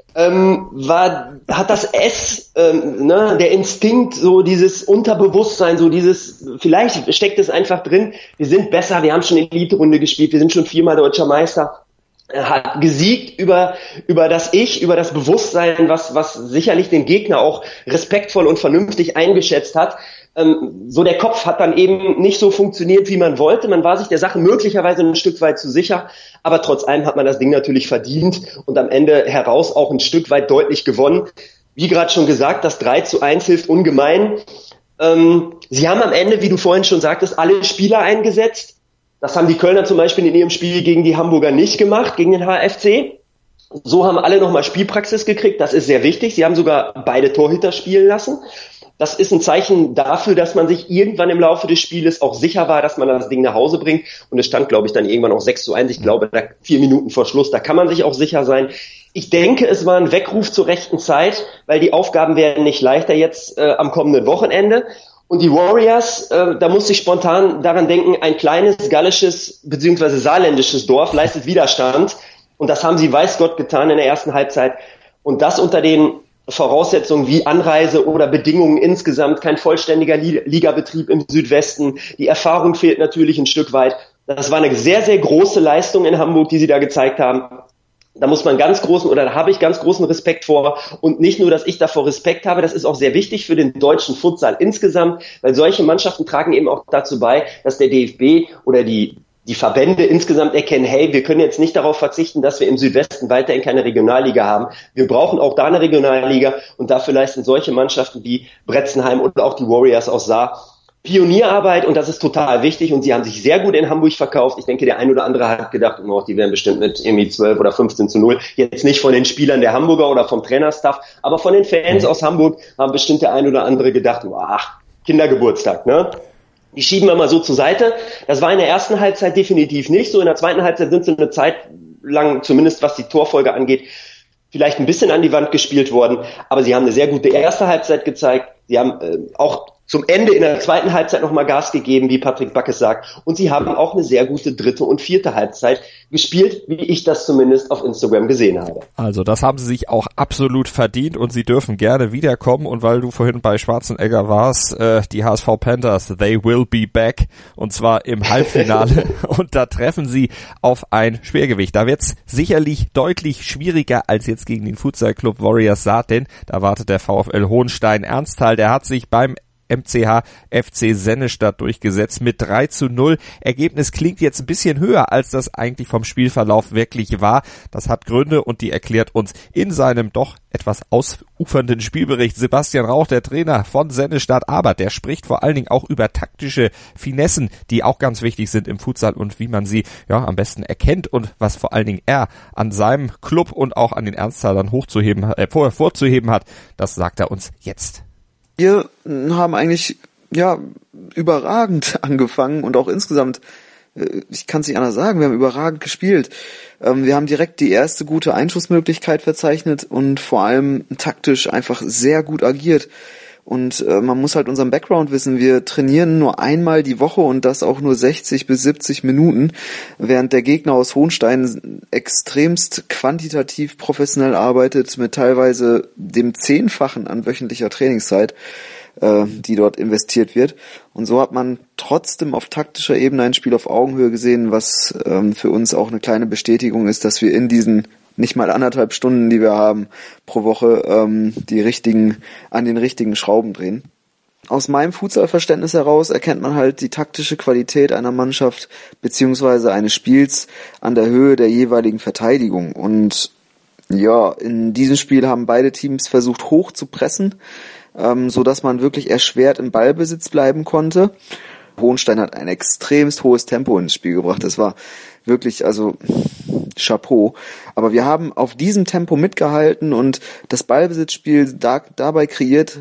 hat das der Instinkt, so dieses Unterbewusstsein, so dieses, vielleicht steckt es einfach drin, wir sind besser, wir haben schon Elite-Runde gespielt, wir sind schon 4-mal deutscher Meister, hat gesiegt über das Ich, über das Bewusstsein, was sicherlich den Gegner auch respektvoll und vernünftig eingeschätzt hat. So der Kopf hat dann eben nicht so funktioniert, wie man wollte. Man war sich der Sache möglicherweise ein Stück weit zu sicher, aber trotz allem hat man das Ding natürlich verdient und am Ende heraus auch ein Stück weit deutlich gewonnen. Wie gerade schon gesagt, das 3:1 hilft ungemein. Sie haben am Ende, wie du vorhin schon sagtest, alle Spieler eingesetzt. Das haben die Kölner zum Beispiel in ihrem Spiel gegen die Hamburger nicht gemacht, gegen den HFC. So haben alle nochmal Spielpraxis gekriegt, das ist sehr wichtig. Sie haben sogar beide Torhüter spielen lassen. das ist ein Zeichen dafür, dass man sich irgendwann im Laufe des Spieles auch sicher war, dass man das Ding nach Hause bringt. Und es stand, glaube ich, dann irgendwann auch 6:1. Ich glaube, 4 Minuten vor Schluss, da kann man sich auch sicher sein. Ich denke, es war ein Weckruf zur rechten Zeit, weil die Aufgaben werden nicht leichter jetzt am kommenden Wochenende. Und die Warriors, da musste ich spontan daran denken, ein kleines gallisches bzw. saarländisches Dorf leistet Widerstand. Und das haben sie, weiß Gott, getan in der ersten Halbzeit. Und das unter den Voraussetzungen wie Anreise oder Bedingungen insgesamt, kein vollständiger Ligabetrieb im Südwesten. Die Erfahrung fehlt natürlich ein Stück weit. Das war eine sehr, sehr große Leistung in Hamburg, die sie da gezeigt haben. Da muss man da habe ich ganz großen Respekt vor. Und nicht nur, dass ich davor Respekt habe, das ist auch sehr wichtig für den deutschen Futsal insgesamt, weil solche Mannschaften tragen eben auch dazu bei, dass der DFB oder die Verbände insgesamt erkennen, hey, wir können jetzt nicht darauf verzichten, dass wir im Südwesten weiterhin keine Regionalliga haben. Wir brauchen auch da eine Regionalliga und dafür leisten solche Mannschaften wie Bretzenheim und auch die Warriors aus Saar Pionierarbeit und das ist total wichtig und sie haben sich sehr gut in Hamburg verkauft. Ich denke, der ein oder andere hat gedacht, die werden bestimmt mit irgendwie 12 oder 15:0. Jetzt nicht von den Spielern der Hamburger oder vom Trainerstaff, aber von den Fans aus Hamburg haben bestimmt der ein oder andere gedacht, Kindergeburtstag, ne? Die schieben wir mal so zur Seite. Das war in der ersten Halbzeit definitiv nicht so. In der zweiten Halbzeit sind sie eine Zeit lang, zumindest was die Torfolge angeht, vielleicht ein bisschen an die Wand gespielt worden. Aber sie haben eine sehr gute erste Halbzeit gezeigt. Sie haben auch zum Ende in der zweiten Halbzeit nochmal Gas gegeben, wie Patrick Backes sagt. Und sie haben auch eine sehr gute dritte und vierte Halbzeit gespielt, wie ich das zumindest auf Instagram gesehen habe. Also das haben sie sich auch absolut verdient und sie dürfen gerne wiederkommen. Und weil du vorhin bei Schwarzenegger warst, die HSV Panthers, they will be back. Und zwar im Halbfinale. Und da treffen sie auf ein Schwergewicht. Da wird's sicherlich deutlich schwieriger als jetzt gegen den Futsal Club Warriors Saar, denn da wartet der VfL Hohenstein-Ernsthal. Der hat sich beim MCH FC Sennestadt durchgesetzt mit 3:0. Ergebnis klingt jetzt ein bisschen höher, als das eigentlich vom Spielverlauf wirklich war. Das hat Gründe und die erklärt uns in seinem doch etwas ausufernden Spielbericht Sebastian Rauch, der Trainer von Sennestadt. Aber der spricht vor allen Dingen auch über taktische Finessen, die auch ganz wichtig sind im Futsal und wie man sie am besten erkennt und was vor allen Dingen er an seinem Club und auch an den Ernsthalern vorzuheben hat. Das sagt er uns jetzt. Wir haben eigentlich überragend angefangen und auch insgesamt, ich kann es nicht anders sagen, wir haben überragend gespielt. Wir haben direkt die erste gute Einschussmöglichkeit verzeichnet und vor allem taktisch einfach sehr gut agiert. Und man muss halt unseren Background wissen, wir trainieren nur einmal die Woche und das auch nur 60 bis 70 Minuten, während der Gegner aus Hohenstein extremst quantitativ professionell arbeitet mit teilweise dem 10-fachen an wöchentlicher Trainingszeit, die dort investiert wird. Und so hat man trotzdem auf taktischer Ebene ein Spiel auf Augenhöhe gesehen, was für uns auch eine kleine Bestätigung ist, dass wir in diesen nicht mal 1,5 Stunden, die wir haben pro Woche, an den richtigen Schrauben drehen. Aus meinem Futsalverständnis heraus erkennt man halt die taktische Qualität einer Mannschaft beziehungsweise eines Spiels an der Höhe der jeweiligen Verteidigung. Und in diesem Spiel haben beide Teams versucht, hoch zu pressen, so dass man wirklich erschwert im Ballbesitz bleiben konnte. Hohenstein hat ein extremst hohes Tempo ins Spiel gebracht. Das war wirklich, Chapeau. Aber wir haben auf diesem Tempo mitgehalten und das Ballbesitzspiel dabei kreiert.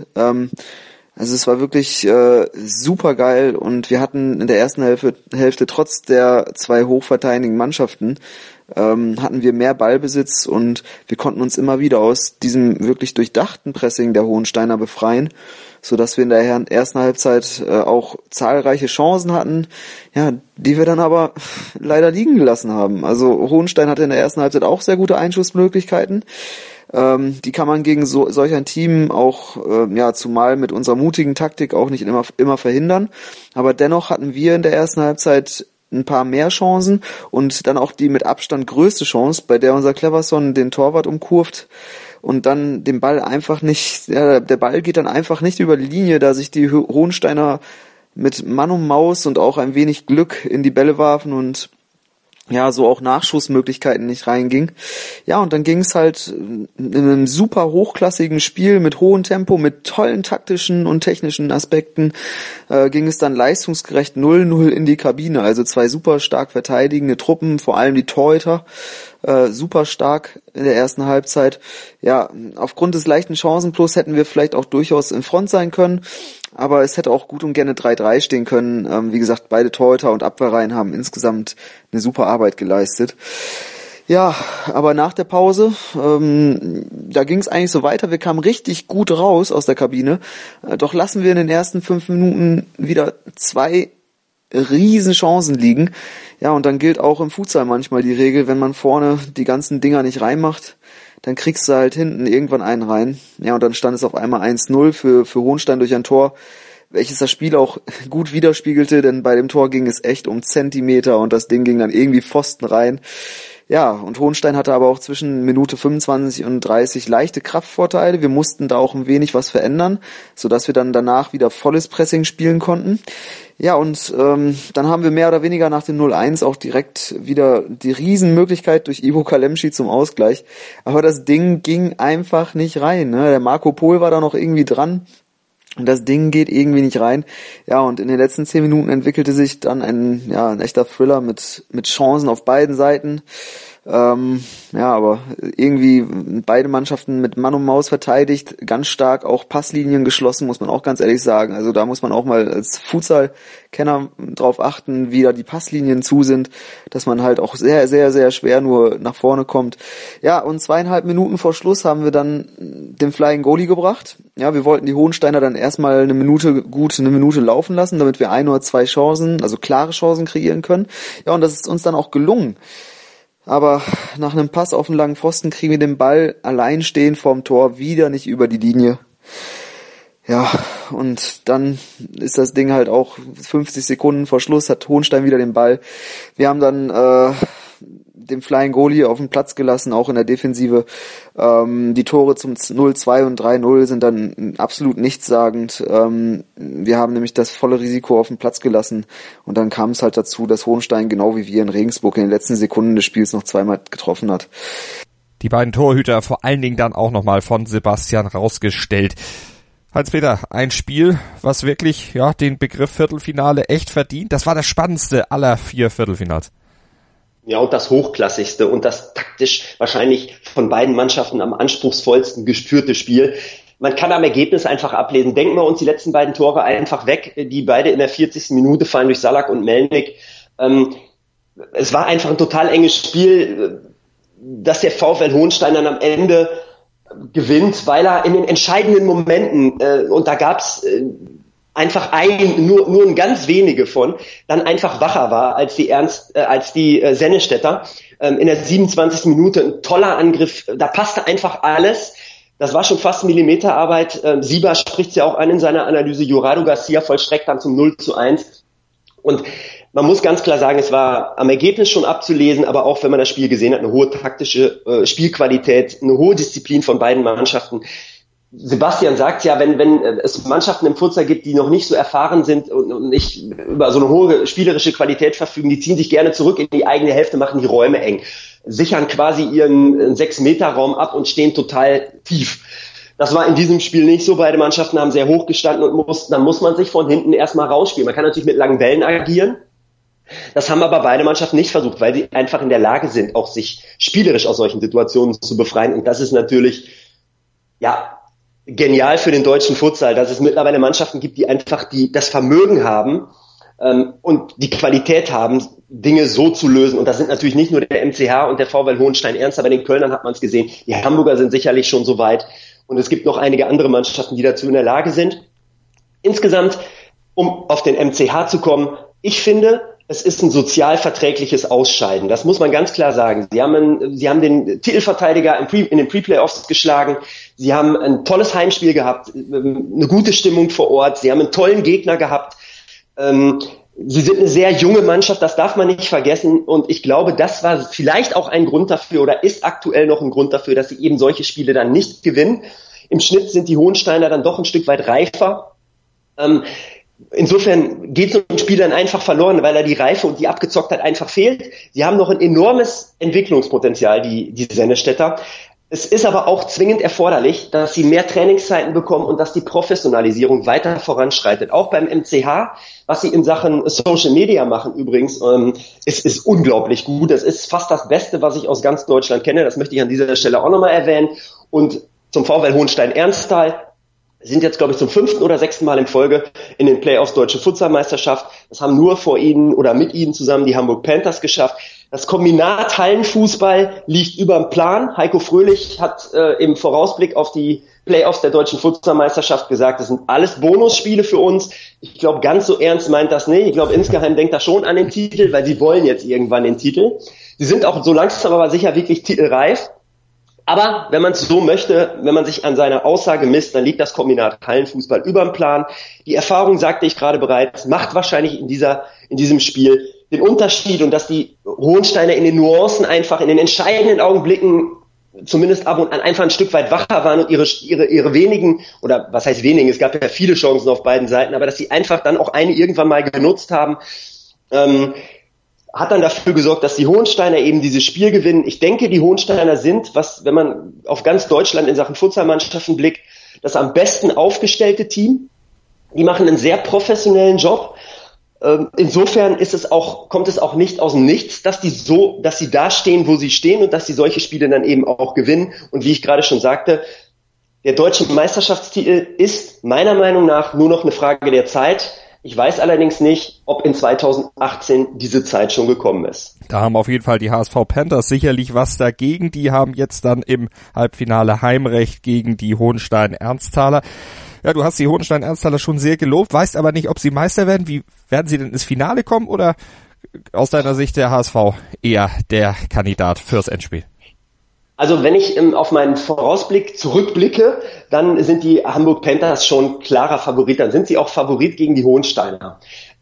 Es war wirklich super geil und wir hatten in der ersten Hälfte trotz der 2 hochverteidigenden Mannschaften hatten wir mehr Ballbesitz und wir konnten uns immer wieder aus diesem wirklich durchdachten Pressing der Hohensteiner befreien, so dass wir in der ersten Halbzeit auch zahlreiche Chancen hatten, die wir dann aber leider liegen gelassen haben. Also Hohenstein hatte in der ersten Halbzeit auch sehr gute Einschussmöglichkeiten. Die kann man gegen solch ein Team auch, zumal mit unserer mutigen Taktik auch nicht immer verhindern. Aber dennoch hatten wir in der ersten Halbzeit ein paar mehr Chancen und dann auch die mit Abstand größte Chance, bei der unser Cleverson den Torwart umkurvt und dann den Ball einfach nicht, der Ball geht dann einfach nicht über die Linie, da sich die Hohensteiner mit Mann und Maus und auch ein wenig Glück in die Bälle warfen und so auch Nachschussmöglichkeiten nicht reinging. Ja, und dann ging es halt in einem super hochklassigen Spiel mit hohem Tempo, mit tollen taktischen und technischen Aspekten ging es dann leistungsgerecht 0-0 in die Kabine. Also 2 super stark verteidigende Truppen, vor allem die Torhüter, super stark in der ersten Halbzeit. Ja, aufgrund des leichten Chancenplus hätten wir vielleicht auch durchaus in Front sein können, aber es hätte auch gut und gerne 3-3 stehen können. Wie gesagt, beide Torhüter und Abwehrreihen haben insgesamt eine super Arbeit geleistet. Ja, aber nach der Pause, da ging es eigentlich so weiter. Wir kamen richtig gut raus aus der Kabine. Doch lassen wir in den ersten 5 Minuten wieder 2 riesen Chancen liegen. Ja, und dann gilt auch im Futsal manchmal die Regel, wenn man vorne die ganzen Dinger nicht reinmacht, dann kriegst du halt hinten irgendwann einen rein. Ja, und dann stand es auf einmal 1-0 für Hohenstein durch ein Tor, welches das Spiel auch gut widerspiegelte, denn bei dem Tor ging es echt um Zentimeter und das Ding ging dann irgendwie Pfosten rein. Ja, und Hohenstein hatte aber auch zwischen Minute 25 und 30 leichte Kraftvorteile. Wir mussten da auch ein wenig was verändern, sodass wir dann danach wieder volles Pressing spielen konnten. Ja, und dann haben wir mehr oder weniger nach dem 0-1 auch direkt wieder die Riesenmöglichkeit durch Ivo Kalemschi zum Ausgleich. Aber das Ding ging einfach nicht rein, ne? Der Marco Pohl war da noch irgendwie dran. Und das Ding geht irgendwie nicht rein. Ja, und in den letzten 10 Minuten entwickelte sich dann ein echter Thriller mit Chancen auf beiden Seiten. Aber irgendwie beide Mannschaften mit Mann und Maus verteidigt, ganz stark auch Passlinien geschlossen, muss man auch ganz ehrlich sagen. Also da muss man auch mal als Futsal-Kenner drauf achten, wie da die Passlinien zu sind, dass man halt auch sehr, sehr, sehr schwer nur nach vorne kommt. Ja, und 2,5 Minuten vor Schluss haben wir dann den Flying Goalie gebracht. Ja, wir wollten die Hohensteiner dann erstmal eine Minute laufen lassen, damit wir 1 oder 2 Chancen, also klare Chancen kreieren können. Ja, und das ist uns dann auch gelungen. Aber nach einem Pass auf den langen Pfosten kriegen wir den Ball allein stehen vorm Tor wieder nicht über die Linie. Ja, und dann ist das Ding halt auch 50 Sekunden vor Schluss, hat Hohenstein wieder den Ball. Wir haben dann den Flying Goalie auf den Platz gelassen, auch in der Defensive. Die Tore zum 0-2 und 3-0 sind dann absolut nichtssagend. Wir haben nämlich das volle Risiko auf den Platz gelassen und dann kam es halt dazu, dass Hohenstein genau wie wir in Regensburg in den letzten Sekunden des Spiels noch 2-mal getroffen hat. Die beiden Torhüter vor allen Dingen dann auch nochmal von Sebastian rausgestellt. Heinz-Peter, ein Spiel, was wirklich den Begriff Viertelfinale echt verdient. Das war das spannendste aller 4 Viertelfinals. Ja, und das hochklassigste und das taktisch wahrscheinlich von beiden Mannschaften am anspruchsvollsten geführte Spiel. Man kann am Ergebnis einfach ablesen. Denken wir uns die letzten beiden Tore einfach weg, die beide in der 40. Minute fallen durch Salak und Melnik. Es war einfach ein total enges Spiel, dass der VfL Hohenstein dann am Ende gewinnt, weil er in den entscheidenden Momenten, und da gab's einfach nur ganz wenige von, dann einfach wacher war als die Sennestädter. In der 27. Minute ein toller Angriff, da passte einfach alles. Das war schon fast Millimeterarbeit. Sieber spricht es ja auch an in seiner Analyse. Jurado Garcia vollstreckt dann zum 0-1. Und man muss ganz klar sagen, es war am Ergebnis schon abzulesen, aber auch wenn man das Spiel gesehen hat, eine hohe taktische Spielqualität, eine hohe Disziplin von beiden Mannschaften. Sebastian sagt ja, wenn es Mannschaften im Futsal gibt, die noch nicht so erfahren sind und nicht über so eine hohe spielerische Qualität verfügen, die ziehen sich gerne zurück in die eigene Hälfte, machen die Räume eng, sichern quasi ihren 6-Meter-Raum ab und stehen total tief. Das war in diesem Spiel nicht so. Beide Mannschaften haben sehr hoch gestanden und dann muss man sich von hinten erstmal rausspielen. Man kann natürlich mit langen Bällen agieren. Das haben aber beide Mannschaften nicht versucht, weil sie einfach in der Lage sind, auch sich spielerisch aus solchen Situationen zu befreien. Und das ist natürlich, genial für den deutschen Futsal, dass es mittlerweile Mannschaften gibt, die einfach das Vermögen haben und die Qualität haben, Dinge so zu lösen. Und das sind natürlich nicht nur der MCH und der VfL Hohenstein Ernst, aber bei den Kölnern hat man es gesehen. Die Hamburger sind sicherlich schon so weit. Und es gibt noch einige andere Mannschaften, die dazu in der Lage sind. Insgesamt, um auf den MCH zu kommen, ich finde, es ist ein sozial verträgliches Ausscheiden. Das muss man ganz klar sagen. Sie haben den Titelverteidiger in den Pre-Playoffs geschlagen. Sie haben ein tolles Heimspiel gehabt, eine gute Stimmung vor Ort. Sie haben einen tollen Gegner gehabt. Sie sind eine sehr junge Mannschaft, das darf man nicht vergessen. Und ich glaube, das war vielleicht auch ein Grund dafür oder ist aktuell noch ein Grund dafür, dass sie eben solche Spiele dann nicht gewinnen. Im Schnitt sind die Hohensteiner dann doch ein Stück weit reifer. Insofern geht so ein Spiel dann einfach verloren, weil da die Reife und die Abgezocktheit einfach fehlt. Sie haben noch ein enormes Entwicklungspotenzial, die Sennestädter. Es ist aber auch zwingend erforderlich, dass sie mehr Trainingszeiten bekommen und dass die Professionalisierung weiter voranschreitet. Auch beim MCH, was sie in Sachen Social Media machen übrigens, ist unglaublich gut. Es ist fast das Beste, was ich aus ganz Deutschland kenne. Das möchte ich an dieser Stelle auch nochmal erwähnen. Und zum VfL Hohenstein-Ernsthal sind jetzt, glaube ich, zum 5. oder 6. Mal in Folge in den Playoffs Deutsche Futsalmeisterschaft. Das haben nur vor ihnen oder mit ihnen zusammen die Hamburg Panthers geschafft. Das Kombinat Hallenfußball liegt über dem Plan. Heiko Fröhlich hat im Vorausblick auf die Playoffs der Deutschen Futsalmeisterschaft gesagt, das sind alles Bonusspiele für uns. Ich glaube, ganz so ernst meint das nicht. Ich glaube, insgeheim denkt er schon an den Titel, weil sie wollen jetzt irgendwann den Titel. Sie sind auch so langsam aber sicher wirklich titelreif. Aber wenn man es so möchte, wenn man sich an seiner Aussage misst, dann liegt das Kombinat Hallenfußball über dem Plan. Die Erfahrung, sagte ich gerade bereits, macht wahrscheinlich in diesem Spiel den Unterschied und dass die Hohensteiner in den Nuancen einfach in den entscheidenden Augenblicken zumindest ab und an einfach ein Stück weit wacher waren und ihre wenigen, oder was heißt wenigen, es gab ja viele Chancen auf beiden Seiten, aber dass sie einfach dann auch eine irgendwann mal genutzt haben, hat dann dafür gesorgt, dass die Hohensteiner eben dieses Spiel gewinnen. Ich denke, die Hohensteiner sind, wenn man auf ganz Deutschland in Sachen Futsalmannschaften blickt, das am besten aufgestellte Team. Die machen einen sehr professionellen Job. Insofern kommt es auch nicht aus dem Nichts, dass sie da stehen, wo sie stehen und dass sie solche Spiele dann eben auch gewinnen. Und wie ich gerade schon sagte, der deutsche Meisterschaftstitel ist meiner Meinung nach nur noch eine Frage der Zeit. Ich weiß allerdings nicht, ob in 2018 diese Zeit schon gekommen ist. Da haben auf jeden Fall die HSV Panthers sicherlich was dagegen. Die haben jetzt dann im Halbfinale Heimrecht gegen die Hohenstein-Ernsthaler. Ja, du hast die Hohenstein-Ernsthaler schon sehr gelobt, weißt aber nicht, ob sie Meister werden. Wie werden sie denn ins Finale kommen oder aus deiner Sicht der HSV eher der Kandidat fürs Endspiel? Also wenn ich auf meinen Vorausblick zurückblicke, dann sind die Hamburg Panthers schon klarer Favorit. Dann sind sie auch Favorit gegen die Hohensteiner.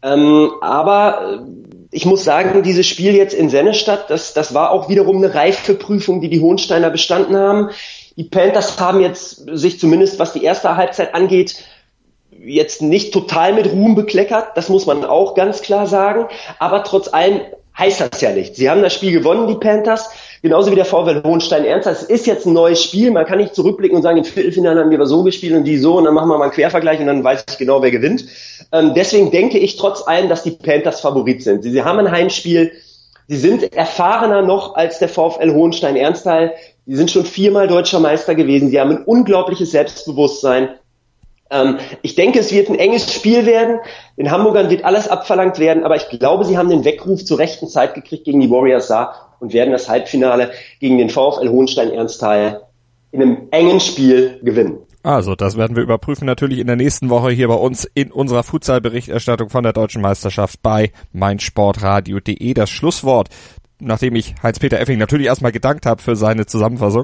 Aber ich muss sagen, dieses Spiel jetzt in Sennestadt, das war auch wiederum eine Reifeprüfung, die die Hohensteiner bestanden haben. Die Panthers haben jetzt sich zumindest, was die erste Halbzeit angeht, jetzt nicht total mit Ruhm bekleckert. Das muss man auch ganz klar sagen. Aber trotz allem heißt das ja nicht. Sie haben das Spiel gewonnen, die Panthers, genauso wie der VfL Hohenstein-Ernstthal. Es ist jetzt ein neues Spiel. Man kann nicht zurückblicken und sagen, im Viertelfinale haben wir so gespielt und die so und dann machen wir mal einen Quervergleich und dann weiß ich genau, wer gewinnt. Deswegen denke ich trotz allem, dass die Panthers Favorit sind. Sie haben ein Heimspiel. Sie sind erfahrener noch als der VfL Hohenstein-Ernstthal. Sie sind schon 4-mal deutscher Meister gewesen. Sie haben ein unglaubliches Selbstbewusstsein. Ich denke, es wird ein enges Spiel werden. Den Hamburgern wird alles abverlangt werden, aber ich glaube, sie haben den Weckruf zur rechten Zeit gekriegt gegen die Warriors Saar und werden das Halbfinale gegen den VfL Hohenstein-Ernstthal in einem engen Spiel gewinnen. Also, das werden wir überprüfen natürlich in der nächsten Woche hier bei uns in unserer Futsal-Berichterstattung von der Deutschen Meisterschaft bei meinsportradio.de. Das Schlusswort, nachdem ich Heinz-Peter Effing natürlich erstmal gedankt habe für seine Zusammenfassung.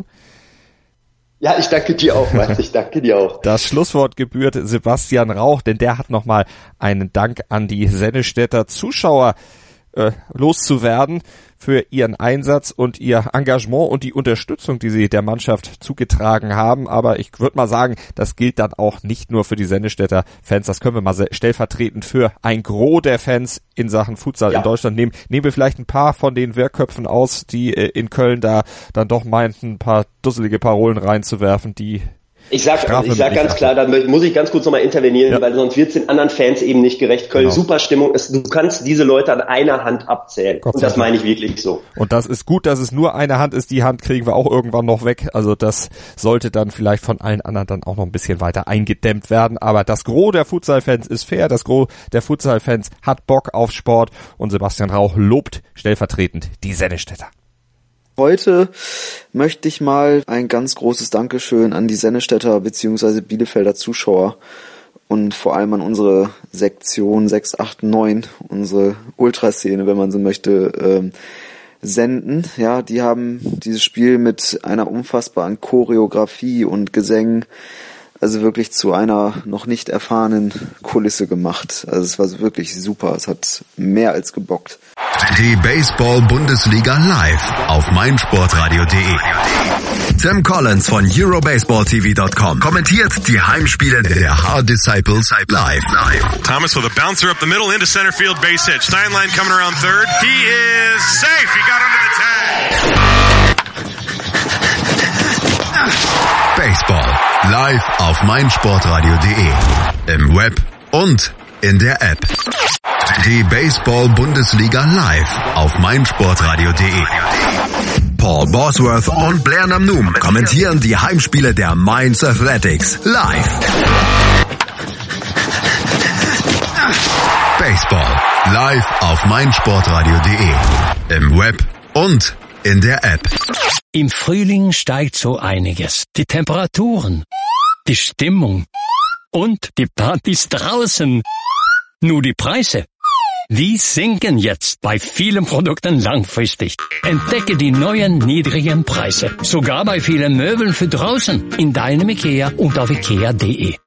Ja, ich danke dir auch, Max. Ich danke dir auch. Das Schlusswort gebührt Sebastian Rauch, denn der hat nochmal einen Dank an die Sennestädter Zuschauer loszuwerden für ihren Einsatz und ihr Engagement und die Unterstützung, die sie der Mannschaft zugetragen haben. Aber ich würde mal sagen, das gilt dann auch nicht nur für die Sennestädter Fans. Das können wir mal stellvertretend für ein Gros der Fans in Sachen Futsal in Deutschland nehmen. Nehmen wir vielleicht ein paar von den Wehrköpfen aus, die in Köln da dann doch meinten, ein paar dusselige Parolen reinzuwerfen, die Ich sag ganz klar, da muss ich ganz kurz nochmal intervenieren, weil sonst wird es den anderen Fans eben nicht gerecht. Köln, super Stimmung. Du kannst diese Leute an einer Hand abzählen. Und das meine ich wirklich so. Und das ist gut, dass es nur eine Hand ist. Die Hand kriegen wir auch irgendwann noch weg. Also das sollte dann vielleicht von allen anderen dann auch noch ein bisschen weiter eingedämmt werden. Aber das Gros der Futsal-Fans ist fair. Das Gros der Futsal-Fans hat Bock auf Sport. Und Sebastian Rauch lobt stellvertretend die Sennestädter. Heute möchte ich mal ein ganz großes Dankeschön an die Sennestädter bzw. Bielefelder Zuschauer und vor allem an unsere Sektion 689, unsere Ultraszene, wenn man so möchte, senden. Ja, die haben dieses Spiel mit einer unfassbaren Choreografie und Gesängen also wirklich zu einer noch nicht erfahrenen Kulisse gemacht. Also es war wirklich super. Es hat mehr als gebockt. Die Baseball-Bundesliga live auf meinsportradio.de. Tim Collins von EuroBaseballTV.com kommentiert die Heimspiele der Hard Disciples live. Thomas with a bouncer up the middle into center field, base hit. Steinlein coming around third. He is safe. He got under the tag. Live auf meinsportradio.de. Im Web und in der App. Die Baseball-Bundesliga live auf meinsportradio.de. Paul Bosworth und Blair Namnoum kommentieren die Heimspiele der Mainz Athletics live. Baseball live auf meinsportradio.de. Im Web und in der App. Im Frühling steigt so einiges. Die Temperaturen, die Stimmung und die Partys draußen. Nur die Preise, die sinken jetzt bei vielen Produkten langfristig. Entdecke die neuen niedrigen Preise. Sogar bei vielen Möbeln für draußen. In deinem IKEA und auf ikea.de.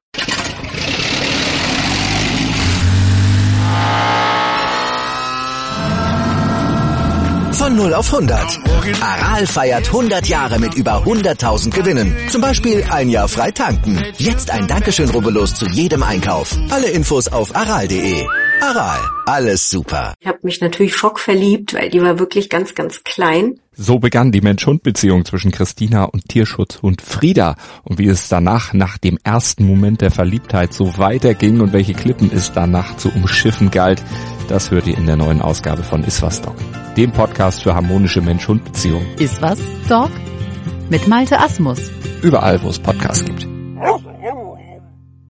Von 0 auf 100. Aral feiert 100 Jahre mit über 100.000 Gewinnen. Zum Beispiel ein Jahr frei tanken. Jetzt ein Dankeschön, rubbellos zu jedem Einkauf. Alle Infos auf aral.de. Aral, alles super. Ich habe mich natürlich schockverliebt, weil die war wirklich ganz, ganz klein. So begann die Mensch-Hund-Beziehung zwischen Christina und Tierschutzhund Frieda. Und wie es danach, nach dem ersten Moment der Verliebtheit, so weiterging und welche Klippen es danach zu umschiffen galt, das hört ihr in der neuen Ausgabe von Iswas Dog, dem Podcast für harmonische Mensch-Hund-Beziehungen. Iswas Dog? Mit Malte Asmus. Überall, wo es Podcasts gibt.